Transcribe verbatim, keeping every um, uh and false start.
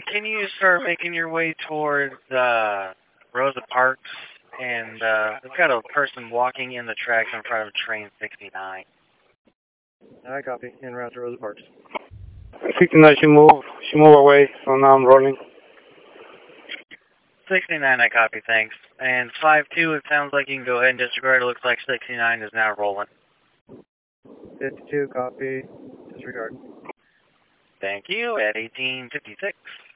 can you start making your way towards uh, Rosa Parks? And uh, we've got a person walking in the tracks in front of train sixty-nine. I copy. En route to Rosa Parks. sixty-nine, she moved. She moved away, so now I'm rolling. sixty-nine, I copy, thanks. And five two, it sounds like you can go ahead and disregard. It looks like sixty-nine is now rolling. fifty-two, copy. Disregard. Thank you, at eighteen fifty-six.